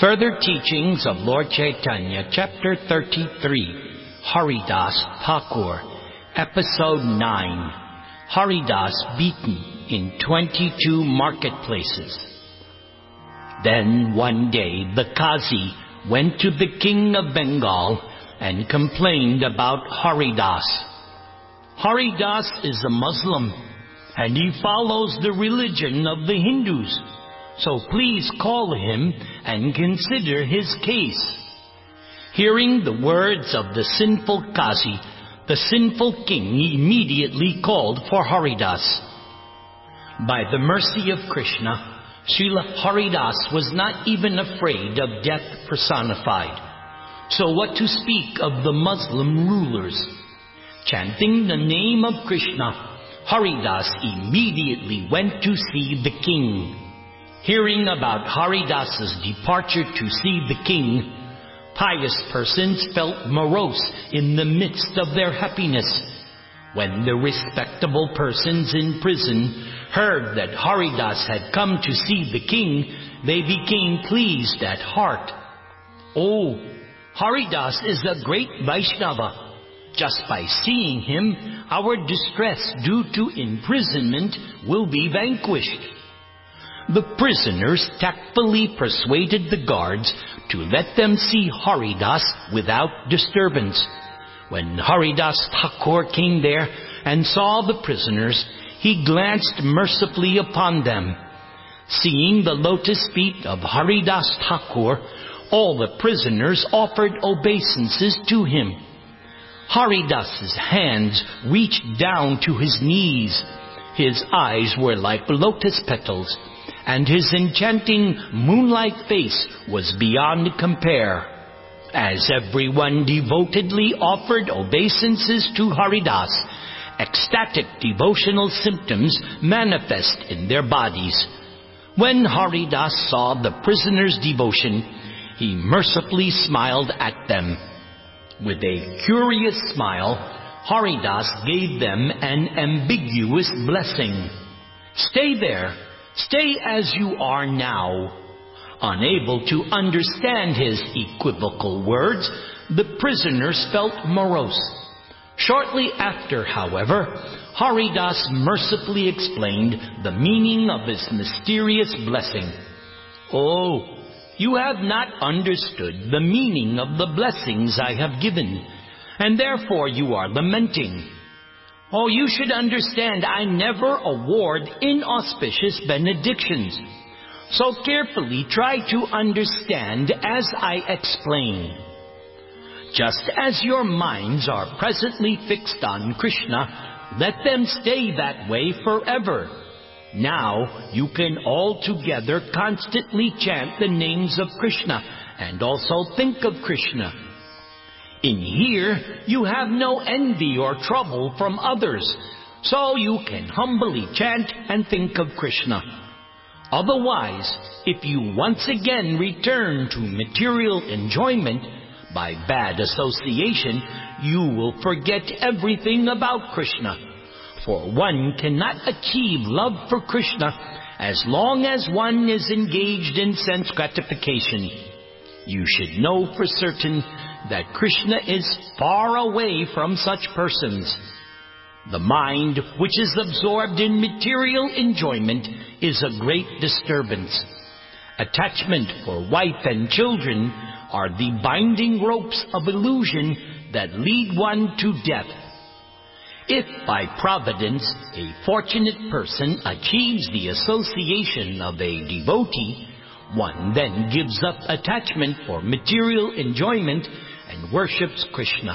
Further teachings of Lord Chaitanya, Chapter 33, Haridas Thakur, Episode 9, Haridas beaten in 22 marketplaces. Then one day the Qazi went to the King of Bengal and complained about Haridas. Haridas is a Muslim and he follows the religion of the Hindus. So please call him and consider his case. Hearing the words of the sinful Qazi, the sinful king immediately called for Haridas. By the mercy of Krishna, Srila Haridas was not even afraid of death personified. So what to speak of the Muslim rulers? Chanting the name of Krishna, Haridas immediately went to see the king. Hearing about Haridas's departure to see the king, pious persons felt morose in the midst of their happiness. When the respectable persons in prison heard that Haridas had come to see the king, they became pleased at heart. Oh, Haridas is a great Vaishnava. Just by seeing him, our distress due to imprisonment will be vanquished. The prisoners tactfully persuaded the guards to let them see Haridas without disturbance. When Haridas Thakur came there and saw the prisoners, he glanced mercifully upon them. Seeing the lotus feet of Haridas Thakur, all the prisoners offered obeisances to him. Haridas's hands reached down to his knees. His eyes were like lotus petals, and his enchanting moon-like face was beyond compare. As everyone devotedly offered obeisances to Haridas, ecstatic devotional symptoms manifest in their bodies. When Haridas saw the prisoners' devotion, he mercifully smiled at them. With a curious smile, Haridas gave them an ambiguous blessing. Stay there. Stay as you are now. Unable to understand his equivocal words, the prisoners felt morose. Shortly after, however, Haridas mercifully explained the meaning of his mysterious blessing. Oh, you have not understood the meaning of the blessings I have given, and therefore you are lamenting. Oh, you should understand I never award inauspicious benedictions. So carefully try to understand as I explain. Just as your minds are presently fixed on Krishna, let them stay that way forever. Now you can all together constantly chant the names of Krishna and also think of Krishna. In here, you have no envy or trouble from others, so you can humbly chant and think of Krishna. Otherwise, if you once again return to material enjoyment by bad association, you will forget everything about Krishna. For one cannot achieve love for Krishna as long as one is engaged in sense gratification. You should know for certain that Krishna is far away from such persons. The mind which is absorbed in material enjoyment is a great disturbance. Attachment for wife and children are the binding ropes of illusion that lead one to death. If by providence a fortunate person achieves the association of a devotee, one then gives up attachment for material enjoyment and worships Krishna.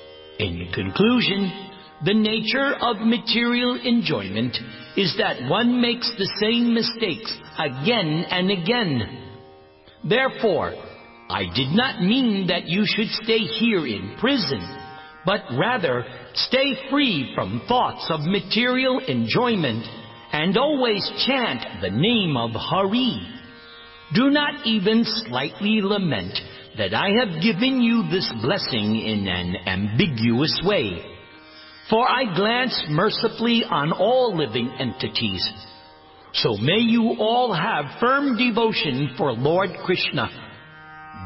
In conclusion, the nature of material enjoyment is that one makes the same mistakes again and again. Therefore, I did not mean that you should stay here in prison, but rather stay free from thoughts of material enjoyment and always chant the name of Hari. Do not even slightly lament that I have given you this blessing in an ambiguous way. For I glance mercifully on all living entities. So may you all have firm devotion for Lord Krishna.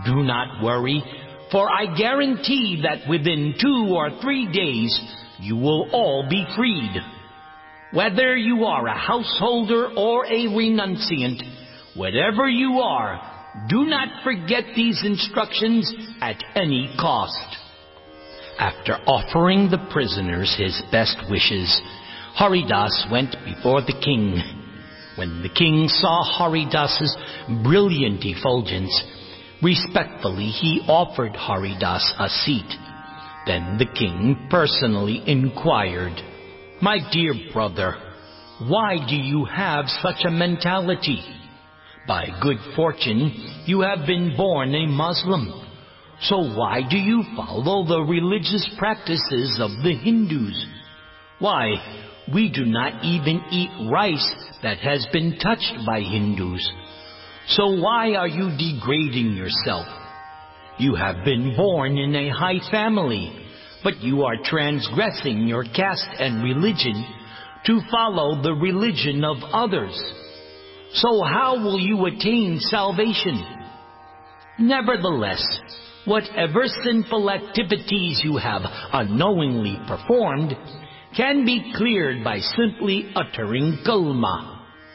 Do not worry, for I guarantee that within 2 or 3 days you will all be freed. Whether you are a householder or a renunciant, whatever you are, do not forget these instructions at any cost." After offering the prisoners his best wishes, Haridas went before the king. When the king saw Haridas's brilliant effulgence, respectfully he offered Haridas a seat. Then the king personally inquired, "My dear brother, why do you have such a mentality? By good fortune, you have been born a Muslim. So why do you follow the religious practices of the Hindus? Why, we do not even eat rice that has been touched by Hindus. So why are you degrading yourself? You have been born in a high family, but you are transgressing your caste and religion to follow the religion of others. So how will you attain salvation? Nevertheless, whatever sinful activities you have unknowingly performed can be cleared by simply uttering kalma."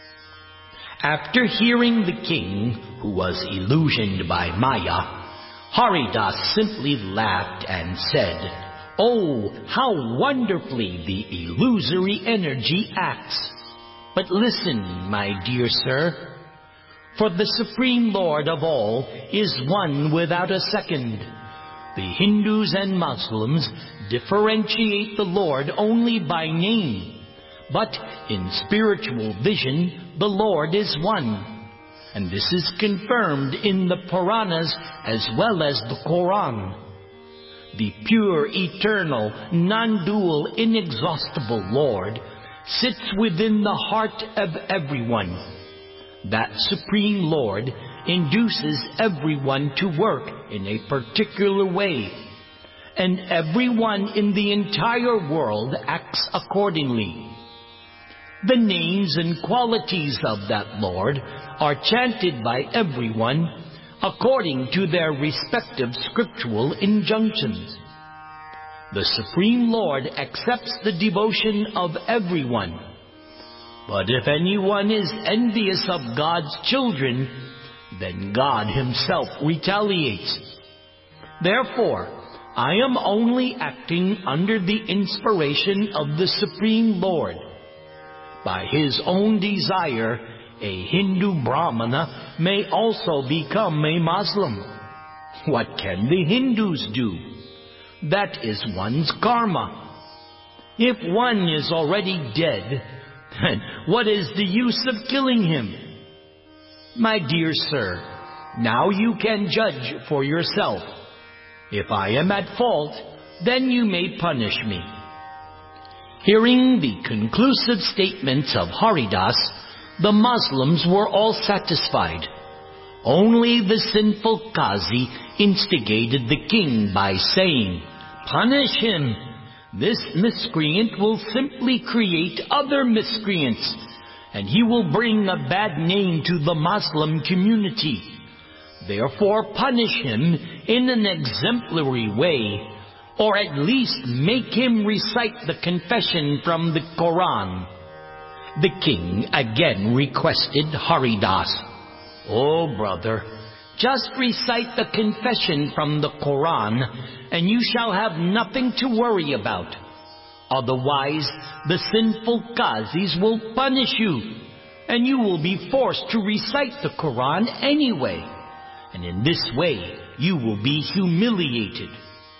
After hearing the king, who was illusioned by Maya, Haridas simply laughed and said, "Oh, how wonderfully the illusory energy acts! But listen, my dear sir, for the Supreme Lord of all is one without a second. The Hindus and Muslims differentiate the Lord only by name, but in spiritual vision the Lord is one. And this is confirmed in the Puranas as well as the Quran. The pure, eternal, non-dual, inexhaustible Lord sits within the heart of everyone. That Supreme Lord induces everyone to work in a particular way, and everyone in the entire world acts accordingly. The names and qualities of that Lord are chanted by everyone according to their respective scriptural injunctions. The Supreme Lord accepts the devotion of everyone. But if anyone is envious of God's children, then God himself retaliates. Therefore, I am only acting under the inspiration of the Supreme Lord. By his own desire, a Hindu Brahmana may also become a Muslim. What can the Hindus do? That is one's karma. If one is already dead, then what is the use of killing him? My dear sir, now you can judge for yourself. If I am at fault, then you may punish me." Hearing the conclusive statements of Haridas, the Muslims were all satisfied. Only the sinful Qazi instigated the king by saying, "Punish him. This miscreant will simply create other miscreants, and he will bring a bad name to the Muslim community. Therefore punish him in an exemplary way, or at least make him recite the confession from the Quran." The king again requested Haridas, "Oh brother, just recite the confession from the Quran, and you shall have nothing to worry about. Otherwise, the sinful Qazis will punish you, and you will be forced to recite the Quran anyway. And in this way, you will be humiliated.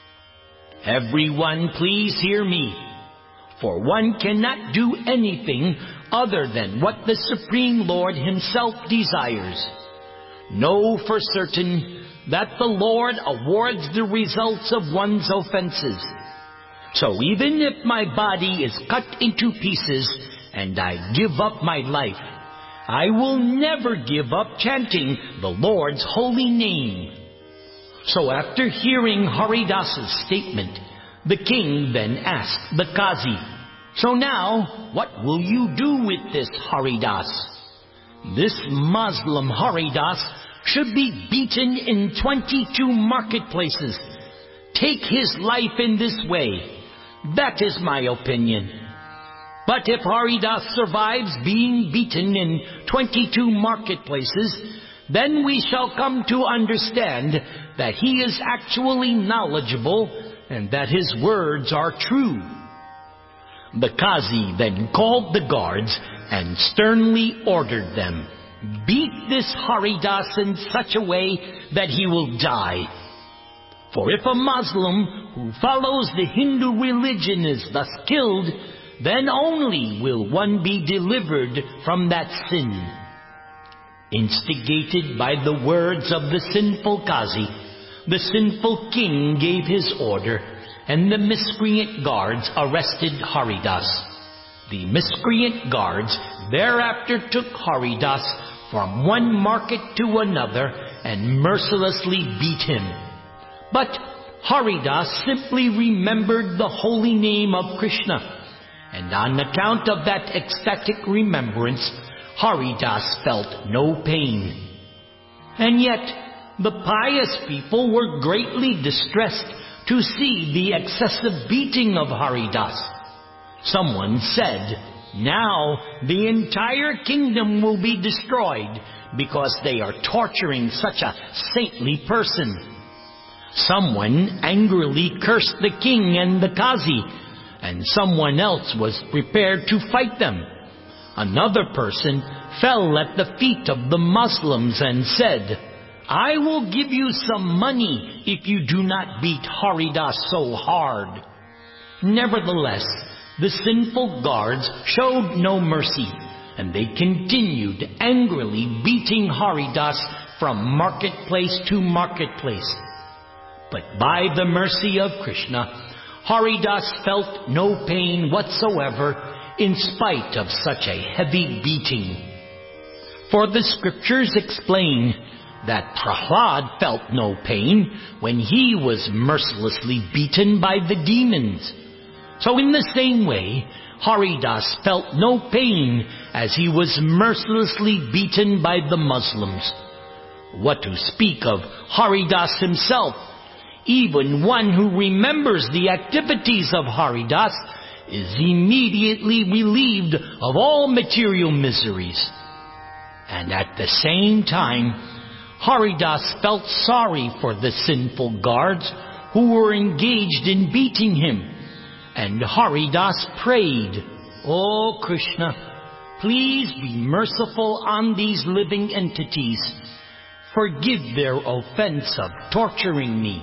Everyone, please hear me, for one cannot do anything other than what the Supreme Lord himself desires. Know for certain that the Lord awards the results of one's offenses. So even if my body is cut into pieces and I give up my life, I will never give up chanting the Lord's holy name." So after hearing Haridas's statement, the king then asked the Qazi, "So now, what will you do with this Haridas?" This Muslim Haridas should be beaten in 22 marketplaces. Take his life in this way. That is my opinion. But if Haridas survives being beaten in 22 marketplaces, then we shall come to understand that he is actually knowledgeable and that his words are true. The Qazi then called the guards and sternly ordered them, "Beat this Haridas in such a way that he will die. For if a Muslim who follows the Hindu religion is thus killed, then only will one be delivered from that sin." Instigated by the words of the sinful Qazi, the sinful king gave his order, and the miscreant guards arrested Haridas. The miscreant guards thereafter took Haridas from one market to another and mercilessly beat him. But Haridas simply remembered the holy name of Krishna, and on account of that ecstatic remembrance, Haridas felt no pain. And yet, the pious people were greatly distressed to see the excessive beating of Haridas. Someone said, "Now the entire kingdom will be destroyed because they are torturing such a saintly person." Someone angrily cursed the king and the Qazi, and someone else was prepared to fight them. Another person fell at the feet of the Muslims and said, "I will give you some money if you do not beat Haridas so hard." Nevertheless, the sinful guards showed no mercy, and they continued angrily beating Haridas from marketplace to marketplace. But by the mercy of Krishna, Haridas felt no pain whatsoever in spite of such a heavy beating. For the scriptures explain that Prahlad felt no pain when he was mercilessly beaten by the demons. So in the same way, Haridas felt no pain as he was mercilessly beaten by the Muslims. What to speak of Haridas himself? Even one who remembers the activities of Haridas is immediately relieved of all material miseries. And at the same time, Haridas felt sorry for the sinful guards who were engaged in beating him. And Haridas prayed, "O Krishna, please be merciful on these living entities. Forgive their offense of torturing me."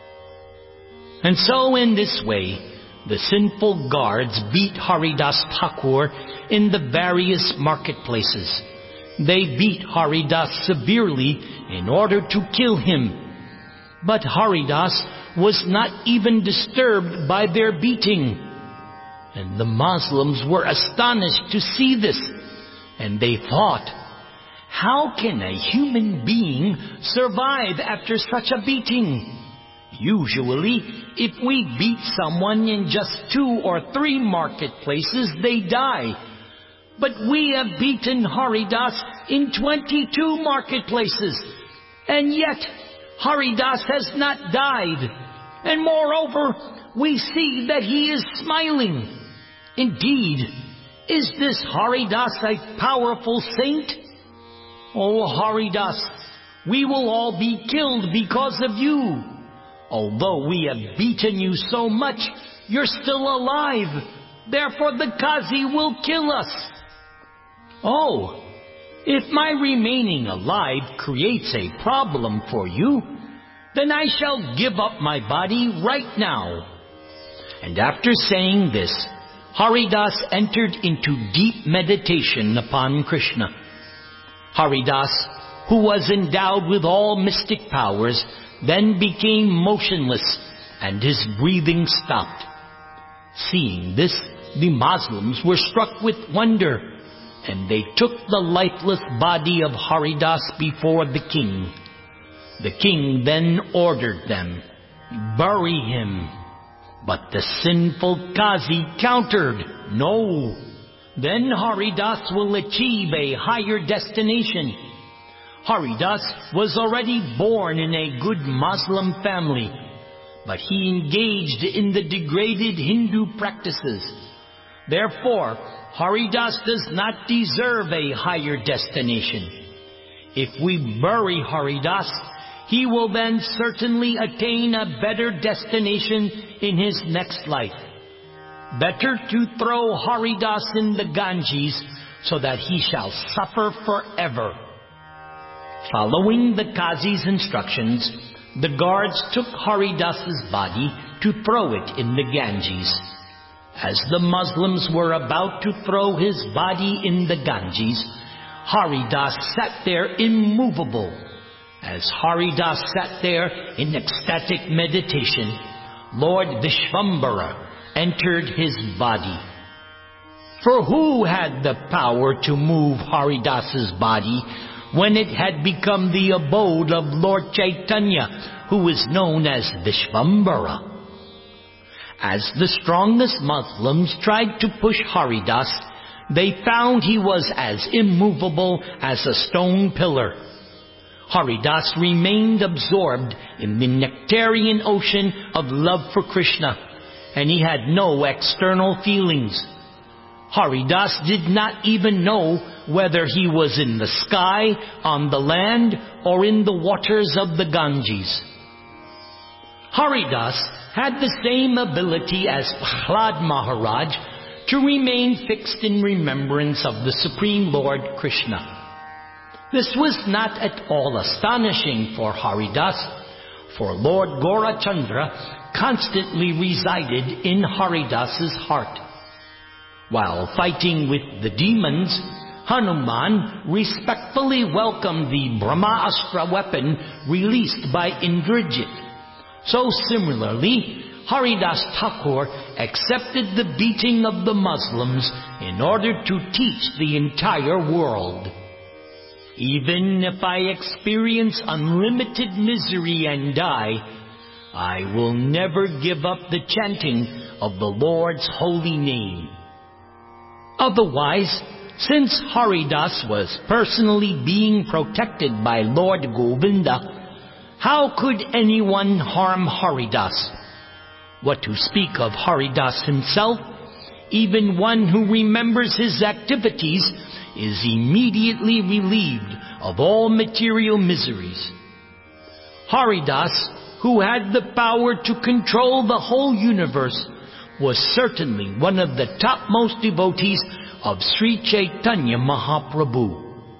And so in this way, the sinful guards beat Haridas Thakur in the various marketplaces. They beat Haridas severely in order to kill him. But Haridas was not even disturbed by their beating. And the Muslims were astonished to see this, and they thought, "How can a human being survive after such a beating? Usually, if we beat someone in just 2 or 3 marketplaces, they die. But we have beaten Haridas in 22 marketplaces, and yet Haridas has not died. And moreover, we see that he is smiling. Indeed, is this Haridas a powerful saint? O Haridas, we will all be killed because of you. Although we have beaten you so much, you're still alive. Therefore the Qazi will kill us." "Oh, if my remaining alive creates a problem for you, then I shall give up my body right now." And after saying this, Haridas entered into deep meditation upon Krishna. Haridas, who was endowed with all mystic powers, then became motionless, and his breathing stopped. Seeing this, the Muslims were struck with wonder, and they took the lifeless body of Haridas before the king. The king then ordered them, "Bury him." But the sinful Qazi countered, "No, then Haridas will achieve a higher destination." Haridas was already born in a good Muslim family, but he engaged in the degraded Hindu practices. Therefore, Haridas does not deserve a higher destination. If we bury Haridas, he will then certainly attain a better destination in his next life. Better to throw Haridas in the Ganges so that he shall suffer forever. Following the Qazi's instructions, the guards took Haridas's body to throw it in the Ganges. As the Muslims were about to throw his body in the Ganges, Haridas sat there immovable. As Haridas sat there in ecstatic meditation, Lord Vishvambara entered his body. For who had the power to move Haridas's body when it had become the abode of Lord Chaitanya, who is known as Vishvambara? As the strongest Muslims tried to push Haridas, they found he was as immovable as a stone pillar. Haridas remained absorbed in the nectarian ocean of love for Krishna, and he had no external feelings. Haridas did not even know whether he was in the sky, on the land, or in the waters of the Ganges. Haridas had the same ability as Prahlad Maharaj to remain fixed in remembrance of the Supreme Lord Krishna. This was not at all astonishing for Haridas, for Lord Gaurachandra constantly resided in Haridas's heart. While fighting with the demons, Hanuman respectfully welcomed the Brahmastra weapon released by Indrajit. So similarly, Haridas Thakur accepted the beating of the Muslims in order to teach the entire world. Even if I experience unlimited misery and die, I will never give up the chanting of the Lord's holy name. Otherwise, since Haridas was personally being protected by Lord Govinda, how could anyone harm Haridas? What to speak of Haridas himself? Even one who remembers his activities is immediately relieved of all material miseries. Haridas, who had the power to control the whole universe, was certainly one of the topmost devotees of Sri Chaitanya Mahaprabhu.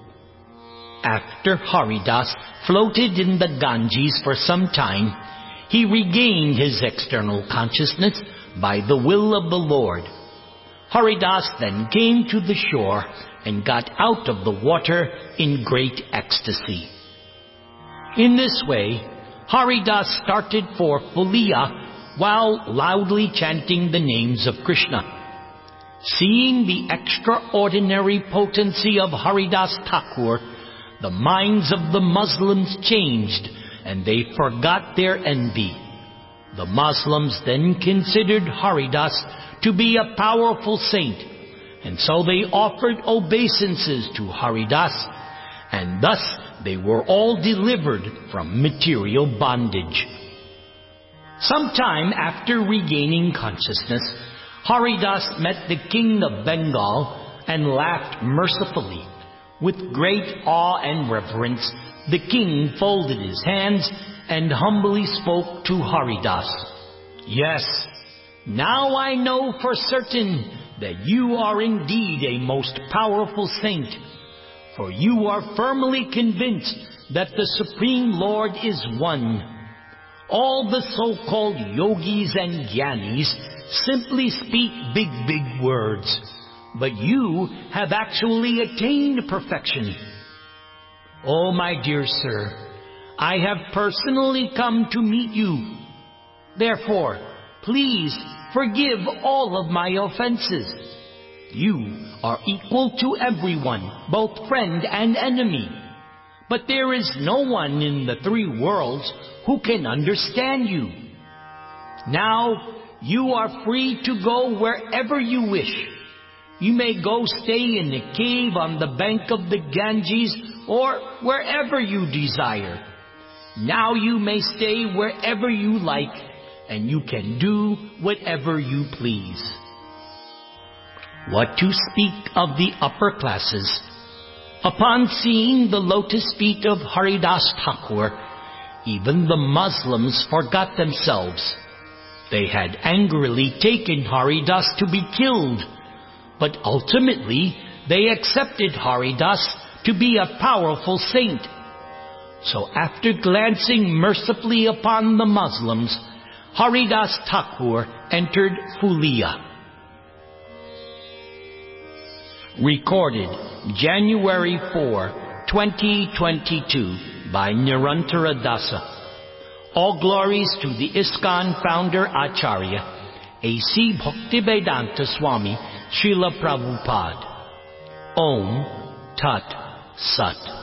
After Haridas floated in the Ganges for some time, he regained his external consciousness by the will of the Lord. Haridas then came to the shore and got out of the water in great ecstasy. In this way, Haridas started for Fulia while loudly chanting the names of Krishna. Seeing the extraordinary potency of Haridas Thakur, the minds of the Muslims changed and they forgot their envy. The Muslims then considered Haridas to be a powerful saint, and so they offered obeisances to Haridas, and thus they were all delivered from material bondage. Sometime after regaining consciousness, Haridas met the king of Bengal and laughed mercifully. With great awe and reverence, the king folded his hands and humbly spoke to Haridas. "Yes, now I know for certain that you are indeed a most powerful saint, for you are firmly convinced that the Supreme Lord is one. All the so-called yogis and jnanis simply speak big words, but you have actually attained perfection. Oh, my dear sir, I have personally come to meet you. Therefore, please forgive all of my offenses. You are equal to everyone, both friend and enemy. But there is no one in the three worlds who can understand you. Now, you are free to go wherever you wish. You may go stay in a cave on the bank of the Ganges or wherever you desire. Now you may stay wherever you like, and you can do whatever you please. What to speak of the upper classes? Upon seeing the lotus feet of Haridas Thakur, even the Muslims forgot themselves. They had angrily taken Haridas to be killed, but ultimately they accepted Haridas to be a powerful saint. So after glancing mercifully upon the Muslims, Haridas Thakur entered Fulia. Recorded January 4, 2022 by Nirantara Dasa. All glories to the ISKCON founder Acharya, A.C. Bhaktivedanta Swami Srila Prabhupada. Om Tat Sat.